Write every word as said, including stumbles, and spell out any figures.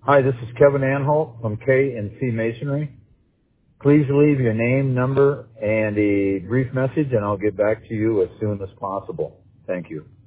Hi, this is Kevin Anholt from K and C Masonry. Please leave your name, number, and a brief message, and I'll get back to you as soon as possible. Thank you.